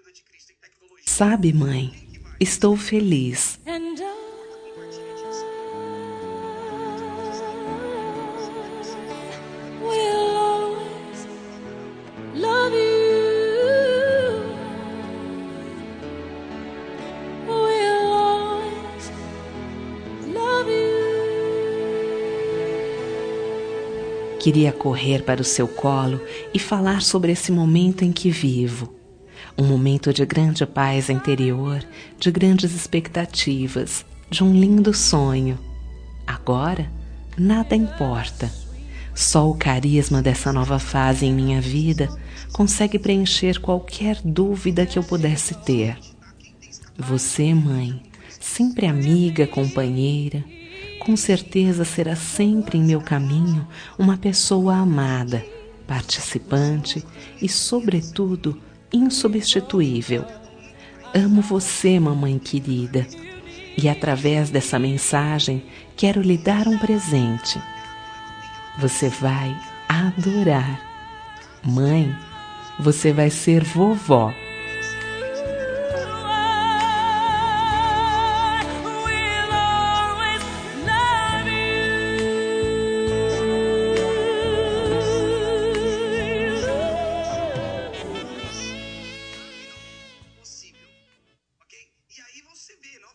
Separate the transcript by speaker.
Speaker 1: Sabe, mãe, estou feliz. Queria correr para o seu colo e falar sobre esse momento em que vivo. Um momento de grande paz interior, de grandes expectativas, de um lindo sonho. Agora, nada importa. Só o carisma dessa nova fase em minha vida consegue preencher qualquer dúvida que eu pudesse ter. Você, mãe, sempre amiga, companheira, com certeza será sempre em meu caminho uma pessoa amada, participante e, sobretudo, insubstituível. Amo você, mamãe querida, e através dessa mensagem quero lhe dar um presente. Você vai adorar. Mãe, você vai ser vovó.